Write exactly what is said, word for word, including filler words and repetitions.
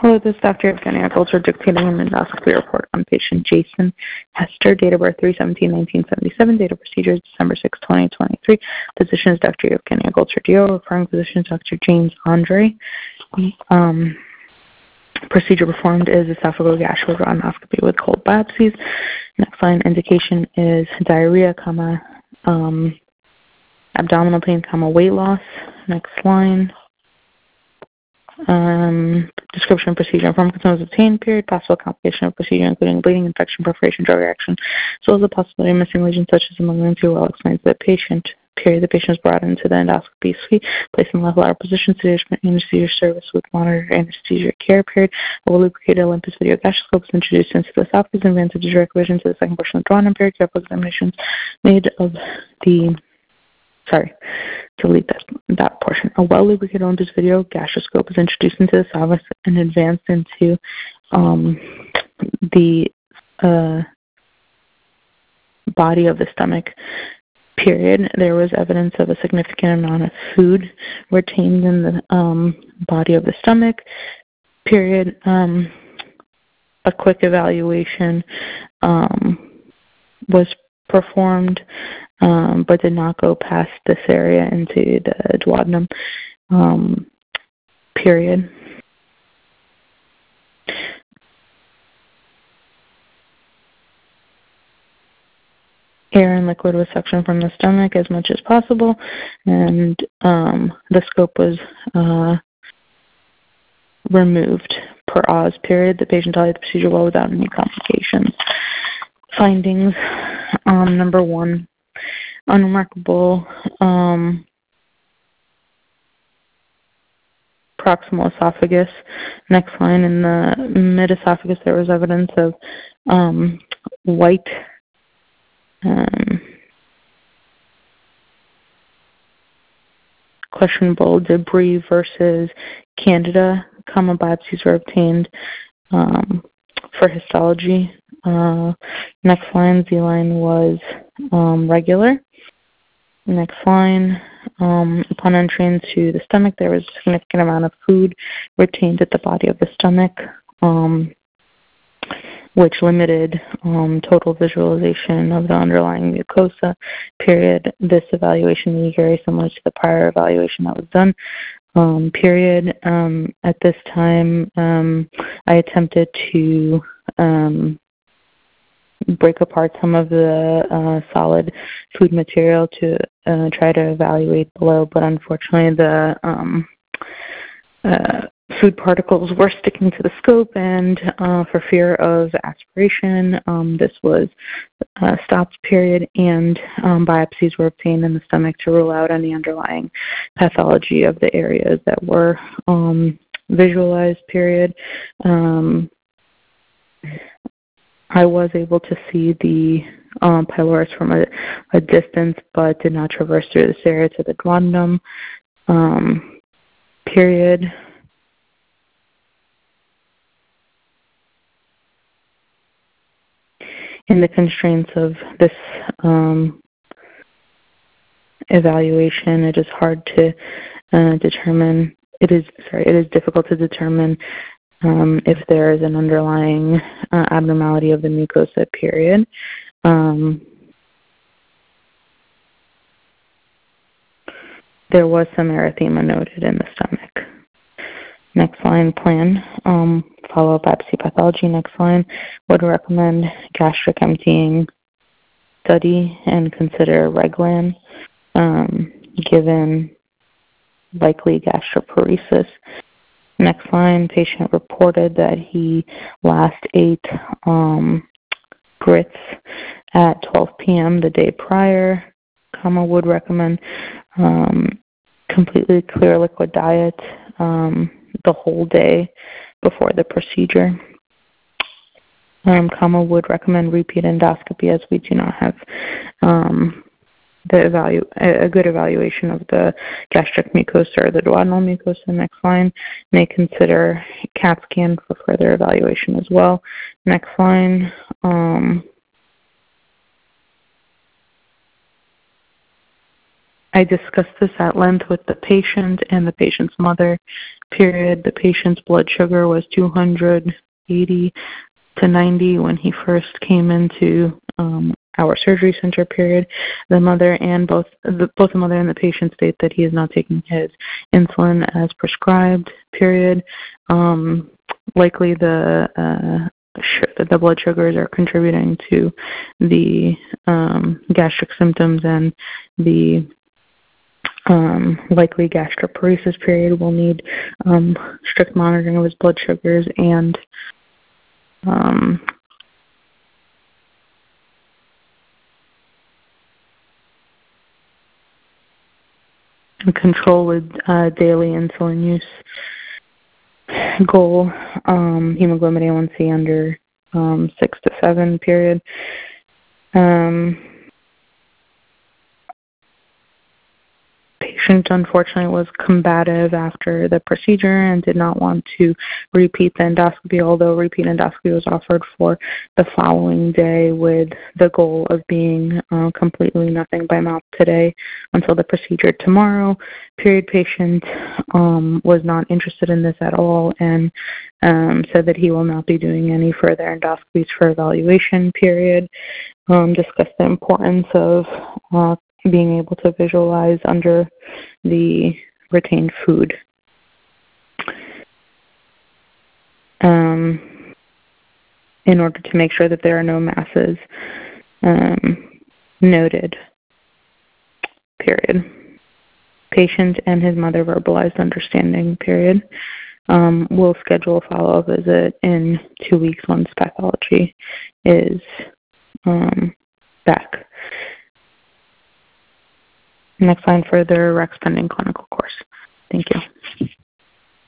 Hello, this is Doctor Evgenia Golter dictating an endoscopy report on patient Jason Hester, date of birth three seventeen nineteen seventy-seven, date of procedure December sixth, twenty twenty-three. Physician is Doctor Evgenia Golter D O, referring physician is Doctor James Andre. Um, procedure performed is esophagogastroendoscopy with cold biopsies. Next line indication is diarrhea, comma, um, abdominal pain, comma, weight loss. Next line. Um, description of procedure. From concerns obtained, period, possible complication of procedure, including bleeding, infection, perforation, drug reaction, as well as the possibility of missing lesions such as a malignancy. Well explains the patient, period. The patient is brought into the endoscopy suite, placed in the left lateral position, sedation anesthesia service with monitored anesthesia care, period. A well-lubricated Olympus video gastroscope is introduced into the esophagus and advances direct vision to the second portion of the duodenum, period. Careful examinations made of the Sorry, delete that, that portion. A well-lubricated Olympus video gastroscope is introduced into the esophagus and advanced into um, the uh, body of the stomach, period. There was evidence of a significant amount of food retained in the um, body of the stomach, period. Um, a quick evaluation um, was performed, um, but did not go past this area into the duodenum, um, period. Air and liquid was suctioned from the stomach as much as possible, and um, the scope was uh, removed per Oz, period. The patient tolerated the procedure well without any complications. Findings, um, number one, unremarkable um, proximal esophagus. Next line, in the mid-esophagus, there was evidence of um, white um, questionable debris versus candida. Comma biopsies were obtained um, for histology. Uh, next line, Z-line was um, regular. Next line, um, upon entry into the stomach, there was a significant amount of food retained at the body of the stomach, um, which limited um, total visualization of the underlying mucosa, period. This evaluation is very similar to the prior evaluation that was done. Um, period. Um, at this time, um, I attempted to um, break apart some of the uh, solid food material to uh, try to evaluate below, but unfortunately the um, uh, food particles were sticking to the scope, and uh, for fear of aspiration, um, this was uh, stopped, period, and um, biopsies were obtained in the stomach to rule out any underlying pathology of the areas that were um, visualized, period. Um, I was able to see the um, pylorus from a, a distance, but did not traverse through this area to the duodenum, um, period. In the constraints of this um, evaluation, it is hard to uh, determine, it is, sorry, it is difficult to determine um, if there is an underlying uh, abnormality of the mucosa, period. Um, there was some erythema noted in the stomach. Next line, plan. Um, follow-up biopsy pathology. Next line, would recommend gastric emptying study and consider Reglan, um, given likely gastroparesis. Next line, patient reported that he last ate um, grits at twelve p.m. the day prior, comma, would recommend um, completely clear liquid diet um, the whole day before the procedure. Um, comma, would recommend repeat endoscopy as we do not have um, the evalu- a good evaluation of the gastric mucosa or the duodenal mucosa. Next line, may consider CAT scan for further evaluation as well. Next line, um, I discussed this at length with the patient and the patient's mother, period. The patient's blood sugar was two hundred eighty to ninety when he first came into um, our surgery center, period. The mother and both the, both the mother and the patient state that he is not taking his insulin as prescribed, period. Um, likely the uh, the blood sugars are contributing to the um, gastric symptoms and the um, likely gastroparesis, period. Will need um, strict monitoring of his blood sugars and um, control with uh, daily insulin use. Goal, um, hemoglobin A one C under um, six to seven, period. Um, patient, unfortunately, was combative after the procedure and did not want to repeat the endoscopy, although repeat endoscopy was offered for the following day with the goal of being uh, completely nothing by mouth today until the procedure tomorrow. Period. Patient um, was not interested in this at all and um, said that he will not be doing any further endoscopies for evaluation, period. Um, discussed the importance of uh, being able to visualize under the retained food. Um, in order to make sure that there are no masses um, noted, period. Patient and his mother verbalized understanding, period. Um, we'll schedule a follow-up visit in two weeks once pathology is um, back. Next line, further Rex pending clinical course. Thank you.